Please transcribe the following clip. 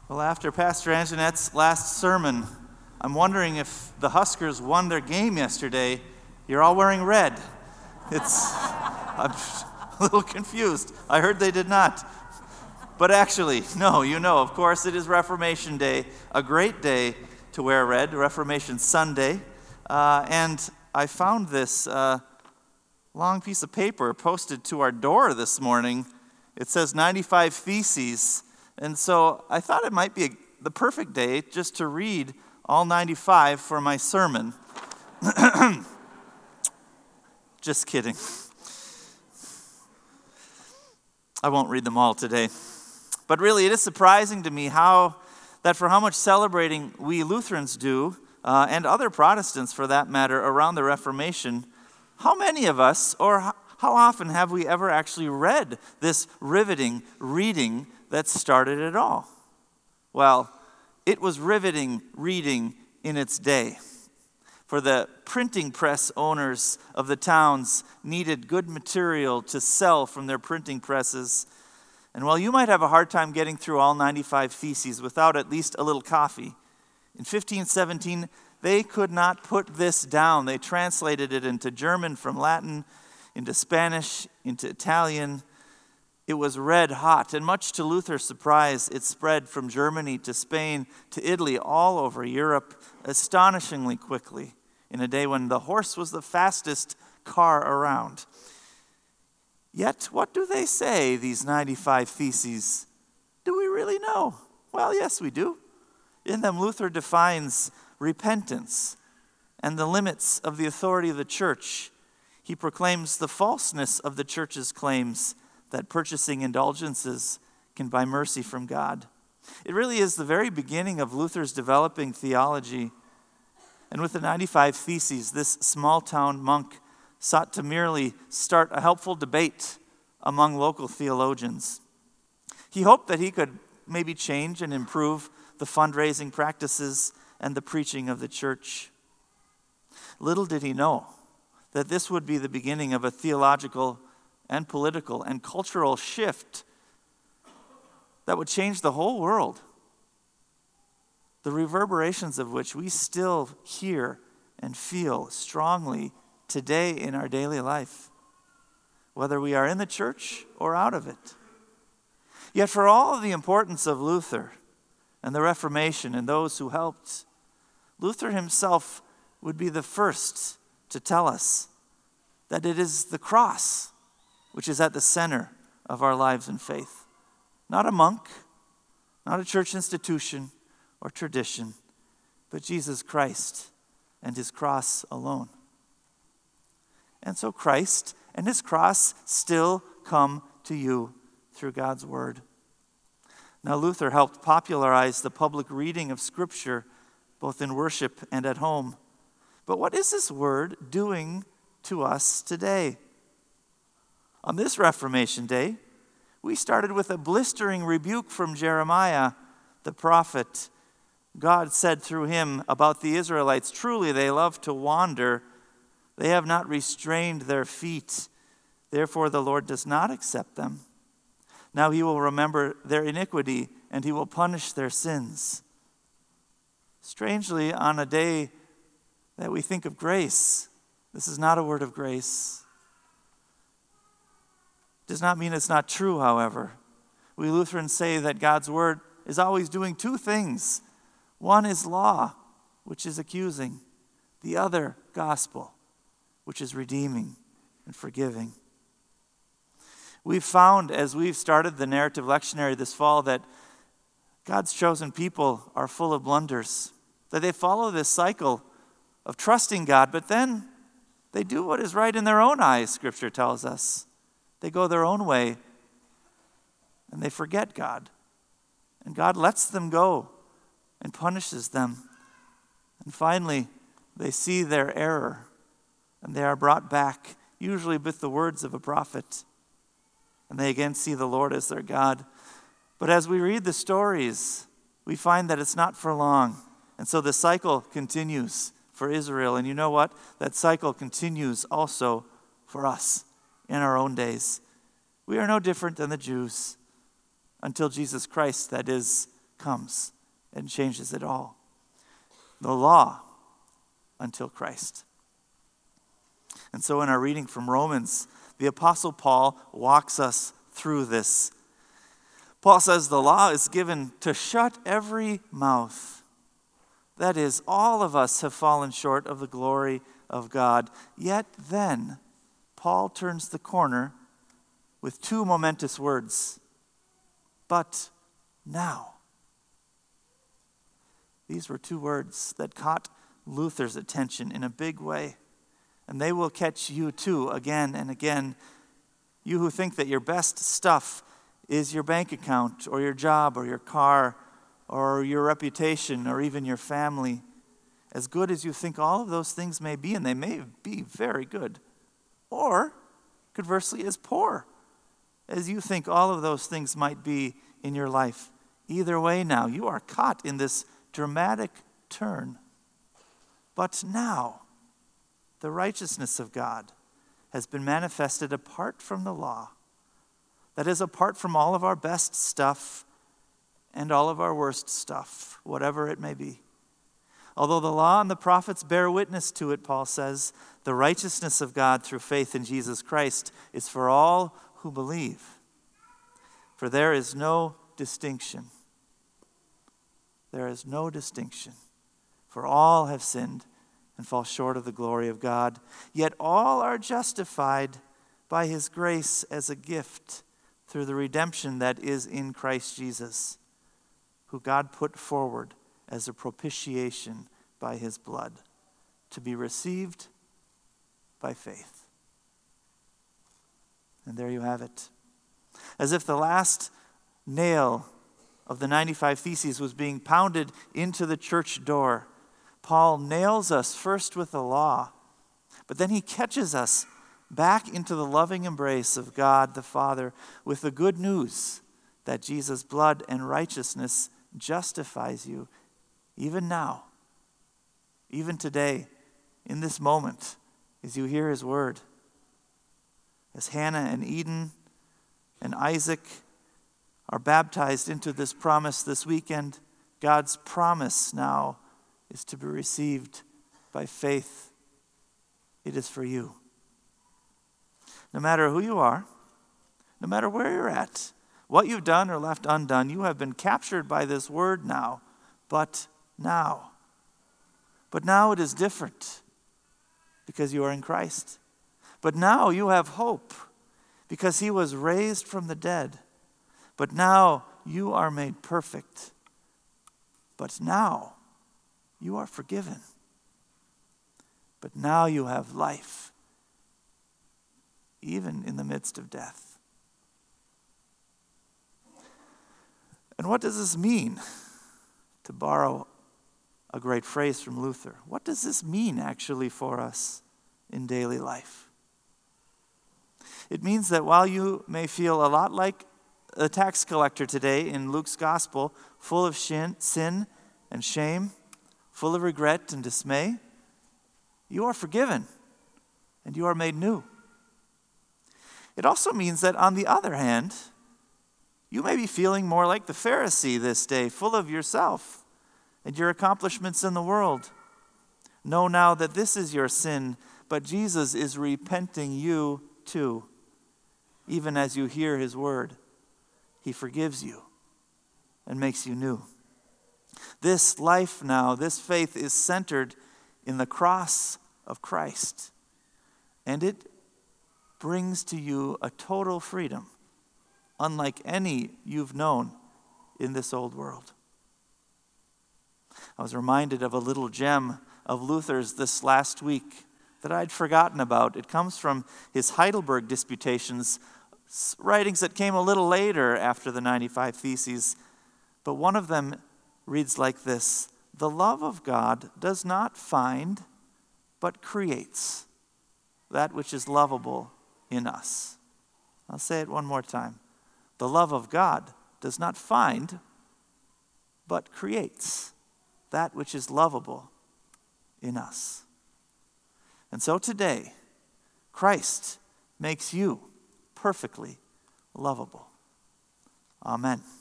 Well, after Pastor Anjanette's last sermon, I'm wondering if the Huskers won their game yesterday. You're all wearing red. I'm a little confused. I heard they did not. But actually, no, of course, it is Reformation Day, a great day to wear red, Reformation Sunday. And I found this long piece of paper posted to our door this morning. It says 95 Theses. And so I thought it might be the perfect day just to read all 95 for my sermon. Just kidding. I won't read them all today. But really, it is surprising to me that for how much celebrating we Lutherans do, and other Protestants for that matter, around the Reformation, how many of us, or how often have we ever actually read this riveting reading that started it all? Well, it was riveting reading in its day. For the printing press owners of the towns needed good material to sell from their printing presses. And while you might have a hard time getting through all 95 Theses without at least a little coffee, in 1517, they could not put this down. They translated it into German from Latin, into Spanish, into Italian. It was red hot, and much to Luther's surprise, it spread from Germany to Spain to Italy, all over Europe, astonishingly quickly, in a day when the horse was the fastest car around. Yet, what do they say, these 95 Theses? Do we really know? Well, yes, we do. In them, Luther defines repentance and the limits of the authority of the church. He proclaims the falseness of the church's claims that purchasing indulgences can buy mercy from God. It really is the very beginning of Luther's developing theology. And with the 95 Theses, this small-town monk sought to merely start a helpful debate among local theologians. He hoped that he could maybe change and improve the fundraising practices and the preaching of the church. Little did he know that this would be the beginning of a theological and political and cultural shift that would change the whole world, the reverberations of which we still hear and feel strongly today in our daily life, whether we are in the church or out of it. Yet for all of the importance of Luther and the Reformation and those who helped, Luther himself would be the first to tell us that it is the cross which is at the center of our lives and faith. Not a monk, not a church institution or tradition, but Jesus Christ and his cross alone. And so Christ and his cross still come to you through God's word. Now, Luther helped popularize the public reading of Scripture, both in worship and at home. But what is this word doing to us today? On this Reformation Day, we started with a blistering rebuke from Jeremiah, the prophet. God said through him about the Israelites, "Truly they love to wander. They have not restrained their feet. Therefore the Lord does not accept them. Now he will remember their iniquity, and he will punish their sins." Strangely, on a day that we think of grace, this is not a word of grace. Does not mean it's not true, however. We Lutherans say that God's word is always doing two things. One is law, which is accusing. The other, gospel, which is redeeming and forgiving. We've found, as we've started the narrative lectionary this fall, that God's chosen people are full of blunders, that they follow this cycle of trusting God, but then they do what is right in their own eyes, Scripture tells us. They go their own way, and they forget God. And God lets them go and punishes them. And finally, they see their error, and they are brought back, usually with the words of a prophet. And they again see the Lord as their God. But as we read the stories, we find that it's not for long. And so the cycle continues for Israel. And you know what? That cycle continues also for us in our own days. We are no different than the Jews until Jesus Christ, that is, comes and changes it all. The law until Christ. And so in our reading from Romans, the Apostle Paul walks us through this. Paul says the law is given to shut every mouth. That is, all of us have fallen short of the glory of God. Yet then, Paul turns the corner with two momentous words. But now. These were two words that caught Luther's attention in a big way. And they will catch you too again and again. You who think that your best stuff is your bank account or your job or your car or your reputation or even your family. As good as you think all of those things may be, and they may be very good, or conversely as poor as you think all of those things might be in your life. Either way now, you are caught in this dramatic turn. But now, the righteousness of God has been manifested apart from the law. That is, apart from all of our best stuff and all of our worst stuff, whatever it may be. Although the law and the prophets bear witness to it, Paul says, the righteousness of God through faith in Jesus Christ is for all who believe. For there is no distinction. There is no distinction. For all have sinned and fall short of the glory of God. Yet all are justified by his grace as a gift through the redemption that is in Christ Jesus, who God put forward as a propitiation by his blood, to be received by faith. And there you have it. As if the last nail of the 95 Theses was being pounded into the church door, Paul nails us first with the law, but then he catches us back into the loving embrace of God the Father with the good news that Jesus' blood and righteousness justifies you even now, even today, in this moment, as you hear his word. As Hannah and Eden and Isaac are baptized into this promise this weekend, God's promise now is to be received by faith. It is for you. No matter who you are, no matter where you're at, what you've done or left undone, you have been captured by this word now. But now. But now it is different because you are in Christ. But now you have hope because he was raised from the dead. But now you are made perfect. But now you are forgiven. But now you have life, even in the midst of death. And what does this mean? To borrow a great phrase from Luther, what does this mean actually for us in daily life? It means that while you may feel a lot like the tax collector today in Luke's gospel, full of sin and shame, full of regret and dismay, you are forgiven and you are made new. It also means that, on the other hand, you may be feeling more like the Pharisee this day, full of yourself and your accomplishments in the world. Know now that this is your sin, but Jesus is repenting you too. Even as you hear his word, he forgives you and makes you new. This life now, this faith is centered in the cross of Christ. And it brings to you a total freedom, unlike any you've known in this old world. I was reminded of a little gem of Luther's this last week that I'd forgotten about. It comes from his Heidelberg Disputations, writings that came a little later after the 95 Theses. But one of them reads like this: the love of God does not find, but creates that which is lovable in us. I'll say it one more time. The love of God does not find, but creates that which is lovable in us. And so today, Christ makes you perfectly lovable. Amen.